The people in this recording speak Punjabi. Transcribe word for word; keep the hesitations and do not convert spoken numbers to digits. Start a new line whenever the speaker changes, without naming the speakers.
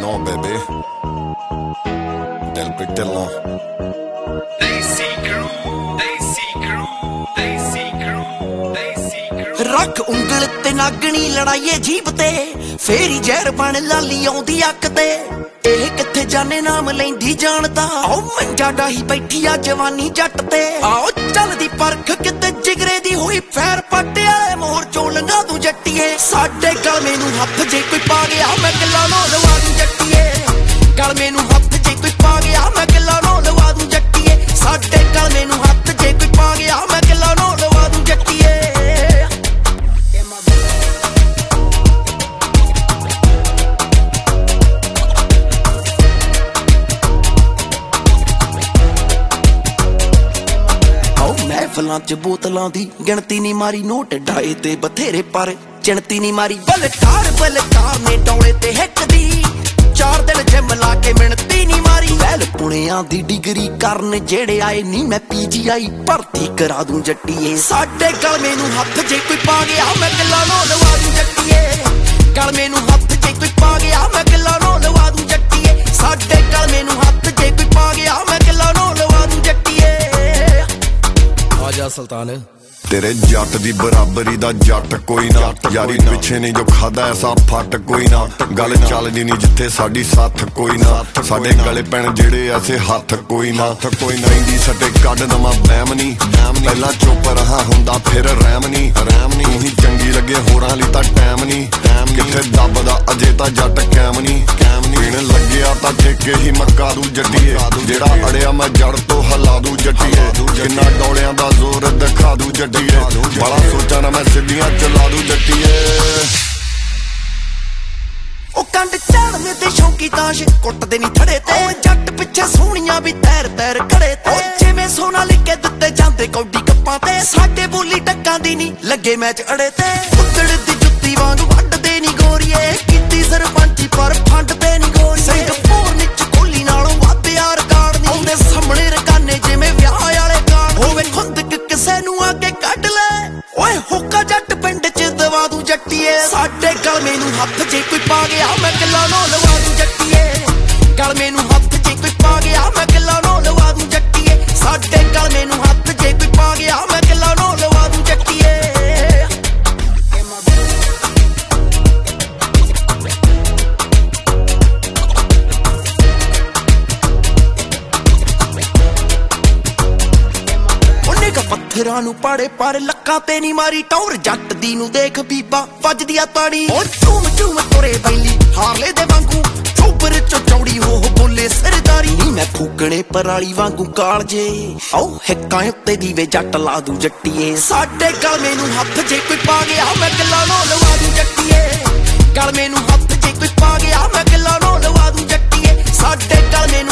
know, baby. Del Pitello.
Desi crew, Desi crew, Desi crew, Desi crew.
ਰੱਖ ਉਂਗਲ ਤੇ ਨਾਗਣੀ ਲੜਾਈਏ ਜੀਬ ਤੇ ਫੇਰੀ ਜ਼ਹਿਰ ਬਣ ਲਾਲੀ ਆਉਂਦੀ ਅੱਖ ਤੇ ਇਹ ਕਿੱਥੇ ਜਾਣੇ ਨਾਮ ਲੈਂਦੀ ਜਾਣਦਾ ਆਓ ਮੰਜਾ ਡਾਹੀ ਬੈਠੀ ਆ ਜਵਾਨੀ ਜੱਟ ਤੇ ਆਓ ਚੱਲਦੀ ਪਰਖ ਕਿਤੇ ਜਿਗਰੇ ਦੀ ਹੋਈ ਫੈਰ ਪੱਟੇ ਵਾਲੇ ਮੋਹਰ ਚੋਂ ਲੰਘਾ ਤੂੰ ਜੱਟੀਏ ਸਾਡੇ ਗਲਮੇ ਨੂੰ ਹੱਥ ਜੇ ਕੋਈ ਪਾ ਗਿਆ ਮੈਂ ਕਿੱਲਾ ਨੋ ਲਵਾ ਦੂੰ ਜੱਟੀਏ ਗਲਮੇ ਨੂੰ ਹੱਥ ਜੇ ਕੋਈ ਪਾ ਗਿਆ ਮੈਂ ਕਿੱਲਾ ਨੋ ਲਵਾ ਦੂੰ ਜੱਟੀਏ ਸਾਡੇ ਗਲਮੇ ਨੂੰ ਹੱਥ ਜੇ ਕੋਈ ਪਾ ਗਿਆ ਮੈਂ ਕਿੱਲਾ ਨੋ ਲਵਾ ਦੂੰ ਜੱਟੀਏ ਮਹਿਫਲਾਂ ਚ ਬੋਤਲਾਂ ਦੀ ਗਿਣਤੀ ਨੀ ਮਾਰੀ ਨੋਟ ਡਾਏ ਤੇ ਬਥੇਰੇ ਪਰ ਚਿਣਤੀ ਨੀ ਮਾਰੀ ਬਲਕਾਰ ਬਲਕਾਰ ਨੇ ਡੌਲੇ ਤੇ ਹਿੱਕ ਦੀ ਚਾਰ ਦਿਨ ਜਿਮ ਲਾ ਕੇ ਮਿਣਤੀ ਨੀ ਮਾਰੀ ਪਹਿਲ ਪੁਣਿਆਂ ਦੀ ਡਿਗਰੀ ਕਰਨ ਜਿਹੜੇ ਆਏ ਨੀ ਮੈਂ ਪੀਜੀ ਆਈ ਭਰਤੀ ਕਰਾ ਦੂੰ ਜੱਟੀਏ ਸਾਡੇ ਗਲਮੇ ਨੂੰ ਹੱਥ ਜੇ ਕੋਈ ਪਾ ਗਿਆ ਮੈਂ ਕਿੱਲਾ ਨੋ ਲਵਾ ਦੂੰ ਜੱਟੀਏ ਗਲਮੇ ਨੂੰ ਹੱਥ ਜੇ ਕੋਈ ਪਾ ਗਿਆ ਮੈਂ ਕਿੱਲਾ ਨੋ ਲਵਾ ਦੂੰ ਜੱਟੀਏ ਸਾਡੇ ਗਲਮੇ ਨੂੰ ਹੱਥ ਜੇ ਕੋਈ ਪਾ ਗਿਆ ਮੈਂ ਕਿੱਲਾ ਨੋ ਲਵਾ ਦੂੰ ਜੱਟੀਏ
ਆਜਾ ਸੁਲਤਾਨ
ਤੇਰੇ ਜੱਟ ਦੀ ਬਰਾਬਰੀ ਦਾ ਜੱਟ ਕੋਈ ਨਾ ਯਾਰੀ ਪਿੱਛੇ ਨਹੀਂ ਜੋ ਖਾਦਾ ਐਸਾ ਫੱਟ ਕੋਈ ਨਾ ਗੱਲ ਚੱਲਦੀ ਨਹੀਂ ਜਿੱਥੇ ਸਾਡੀ ਸਾਥ ਕੋਈ ਨਾ ਸਾਡੇ ਗਲੇ ਪੈਣ ਜਿਹੜੇ ਐਸੇ ਹੱਥ ਕੋਈ ਨਾ ਕੋਈ ਨਹੀਂ ਸੱਟੇ ਕੱਢ ਦਮਾ ਬੈਮ ਨਹੀਂ ਪਹਿਲਾਂ ਚੁੱਪ ਰਹਾ ਹੁੰਦਾ ਫਿਰ ਰਹਿਮ ਨਹੀਂ ਰਹਿਮ ਨਹੀਂ ਹੀ ਚੰਗੀ ਲੱਗੇ ਹੋਰਾਂ ਲਈ ਤਾਂ ਟਾਈਮ ਨਹੀਂ ਟਾਈਮ ਕਿੱਥੇ ਦੱਬਦਾ ਅਜੇ ਤਾਂ ਜੱਟ ਕੈਮ ਨਹੀਂ ਕੈਮ ਨਹੀਂ ਪੀਣ ਲੱਗਿਆ ਤਾਂ ਠੇਕੇ ਹੀ ਮੱਕਾ ਦੂ ਜੱਟੀਏ ਜਿਹੜਾ ਅੜਿਆ ਮੈਂ ਜੜ ਤੋਂ ਹਲਾ ਦੂ ਜੱਟੀਏ ਕਿੰਨਾ ਡੌਲਿਆਂ ਦਾ ਜ਼ੋਰ ਦਿਖਾ ਦੂ ਜੱਟੀਏ ਬੜਾ ਸੋਚਾਂ ਨਾ ਮੈਂ ਸਿੱਧੀਆਂ ਚਲਾ ਦੂ ਜੱਟੀਏ
ਉਹ ਕੰਡ ਚੜ੍ਹਨੇ ਤੇ ਸ਼ੌਂਕੀ ਤਾਸ਼ ਕੁੱਟਦੇ ਨੀ ਥੜੇ ਤੇ ਜੱਟ ਪਿੱਛੇ ਸੋਹਣੀਆਂ ਵੀ ਤੈਰ ਤੈਰ ਖੜੇ ਤੇ ਜਿਵੇਂ ਸੋਨਾ ਲਿਖੇ ਦਿੱਤੇ ਜਾਂਦੇ ਕੌਡੀ ਕੱਪਾਂ ਤੇ ਸਾਡੇ ਬੋਲੀ ਟੱਕਾਂ ਦੀ ਨੀ ਲੱਗੇ ਮੈਚ ਅੜੇ ਤੇ ਉੱਤੜ ਦੀ ਜੁੱਤੀ ਵਾਂਗ ਵੱਢਦੇ ਨੀ ਗੋਰੀਏ ਕੀਤੀ ਸਰਪੰਚੀ ਪਰ ਫੰਡਦੇ ਨੀ ਗੋਰੀਏ ਸਿੰਗਪੂਰ ਨਿੱਚ ਕੋਲੀ ਨਾਲੋਂ ਵੱਧ ਯਾਰ ਕਾਰਡ ਨੀ ਉਹਦੇ ਸਾਹਮਣੇ ਰਕਾਨੇ ਜਿਵੇਂ ਵਿਆਹ ਵਾਲੇ ਕਾਰਡ ਹੋਵੇ ਖੁੰਦਕ ਕਿਸੇ ਨੂੰ ਆ ਕੇ ਕੱਢ ਲੈ ਓਏ ਹੁੱਕਾ ਜੱਟ ਪਿੰਡ ਚ ਦਵਾ ਦੂੰ ਜੱਟੀਏ ਸਾਡੇ ਗਲਮੇ ਨੂੰ ਹੱਥ ਜੇ ਕੋਈ ਪਾ ਗਿਆ ਮੈਂ ਕਿੱਲਾ ਨੋ ਲਵਾ ਦੂੰ ਜੱਟੀਏ ਗਲਮੇ ਨੂੰ ਹੱਥ ਜੇ ਕੋਈ ਪਾ ਗਿਆ ਮੈਂ ਕਿੱਲਾ ਨੋ ਲਵਾ ਦੂੰ ਜੱਟੀਏ ਸਾਡੇ ਗਲਮੇ ਨੂੰ ਹੱਥ ਜੇ ਕੋਈ ਪਾ ਗਿਆ ਮੈਂ ਕਿੱਲਾ ਨੋ ਲਵਾ ਦੂੰ ਜੱਟੀਏ ਪੱਥਰਾਂ ਨੂੰ ਪਾੜੇ ਪਰ ਲੱਕਾਂ ਤੇ ਨੀ ਮਾਰੀ ਟੌਰ ਜੱਟ ਦੀ ਨੂੰ ਦੇਖ ਬੀਬਾ ਵੱਜਦੀ ਆ ਤਾੜੀ ਓ ਝੂਮ ਝੂਮ ਤੁਰੇ ਬੈਲੀ ਹਾਰਲੇ ਦੇ ਵਾਂਗੂ ਚੋਬਰ ਚੋਂ ਚੌੜੀ ਹੋ ਬੋਲੇ ਸਰਦਾਰੀ ਨੀ ਮੈਂ ਫੂਕਣੇ ਪਰਾਲੀ ਵਾਂਗੂ ਕਾਲਜੇ ਆਓ ਹਿੱਕਾਂ ਉੱਤੇ ਦੀਵੇ ਜੱਟ ਲਾ ਦੂ ਜੱਟੀਏ ਸਾਡੇ ਗਲਮੇ ਨੂੰ ਹੱਥ ਜੇ ਕੋਈ ਪਾ ਗਿਆ ਮੈਂ ਕਿੱਲਾ ਨੋ ਲਵਾ ਦੂ ਜੱਟੀਏ ਗਲਮੇ ਨੂੰ ਹੱਥ ਜੇ ਕੋਈ ਪਾ ਗਿਆ ਮੈਂ ਕਿੱਲਾ ਨੋ ਲਵਾ ਦੂ ਜੱਟੀਏ ਸਾਡੇ ਗਲਮੇ ਨੂੰ